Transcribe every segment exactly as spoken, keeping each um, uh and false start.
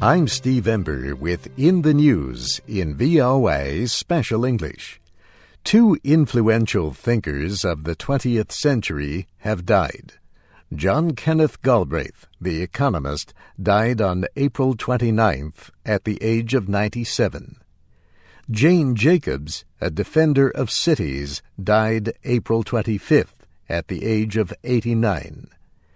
I'm Steve Ember with In the News in V O A Special English. Two influential thinkers of the twentieth century have died. John Kenneth Galbraith, the economist, died on April twenty-ninth at the age of ninety-seven. Jane Jacobs, a defender of cities, died April twenty-fifth at the age of eighty-nine.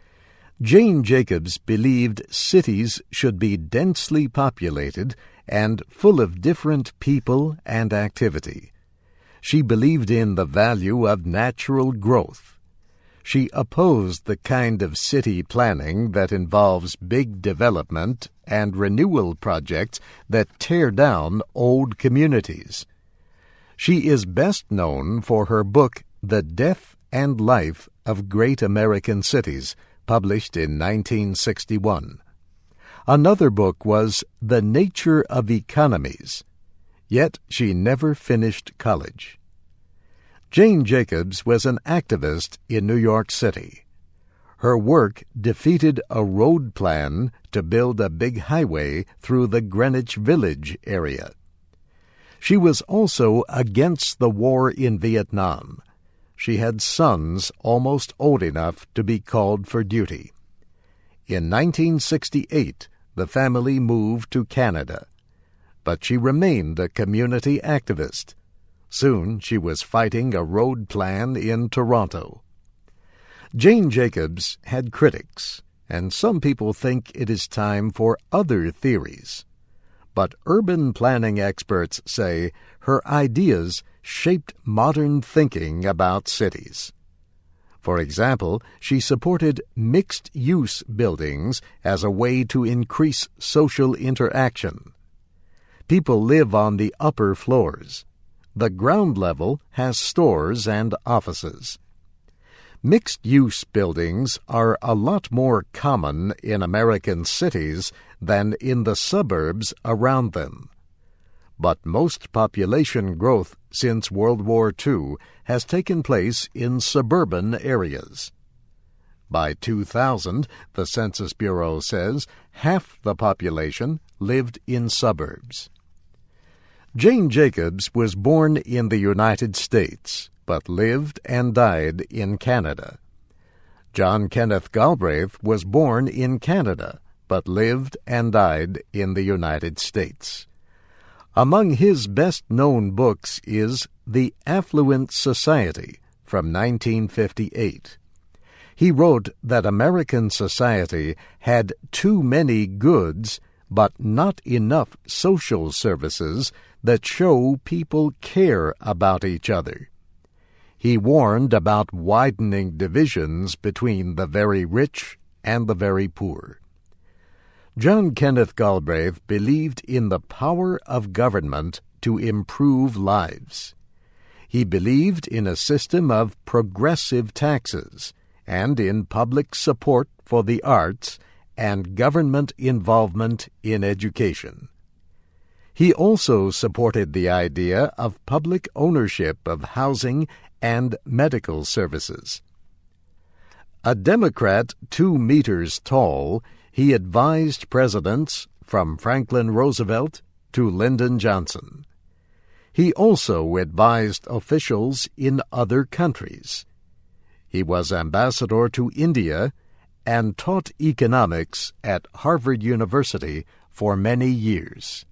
Jane Jacobs believed cities should be densely populated and full of different people and activity. She believed in the value of natural growth. She opposed the kind of city planning that involves big development and renewal projects that tear down old communities. She is best known for her book, The Death and Life of Great American Cities, published in nineteen sixty-one. Another book was The Nature of Economies, yet she never finished college. Jane Jacobs was an activist in New York City. Her work defeated a road plan to build a big highway through the Greenwich Village area. She was also against the war in Vietnam. She had sons almost old enough to be called for duty. In nineteen sixty-eight, the family moved to Canada, but she remained a community activist. Soon she was fighting a road plan in Toronto. Jane Jacobs had critics, and some people think it is time for other theories. But urban planning experts say her ideas shaped modern thinking about cities. For example, she supported mixed-use buildings as a way to increase social interaction. People live on the upper floors. The ground level has stores and offices. Mixed-use buildings are a lot more common in American cities than in the suburbs around them. But most population growth since World War Two has taken place in suburban areas. By two thousand, the Census Bureau says, half the population lived in suburbs. Jane Jacobs was born in the United States, but lived and died in Canada. John Kenneth Galbraith was born in Canada, but lived and died in the United States. Among his best-known books is The Affluent Society from nineteen fifty-eight. He wrote that American society had too many goods, but not enough social services that show people care about each other. He warned about widening divisions between the very rich and the very poor. John Kenneth Galbraith believed in the power of government to improve lives. He believed in a system of progressive taxes and in public support for the arts and government involvement in education. He also supported the idea of public ownership of housing and medical services. A Democrat two meters tall, he advised presidents from Franklin Roosevelt to Lyndon Johnson. He also advised officials in other countries. He was ambassador to India and taught economics at Harvard University for many years.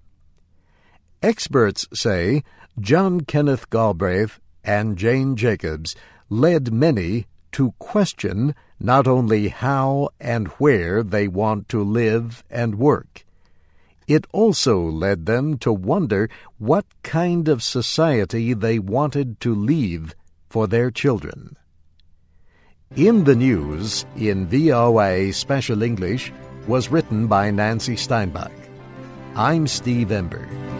Experts say John Kenneth Galbraith and Jane Jacobs led many to question not only how and where they want to live and work. It also led them to wonder what kind of society they wanted to leave for their children. In the News in V O A Special English was written by Nancy Steinbach. I'm Steve Ember.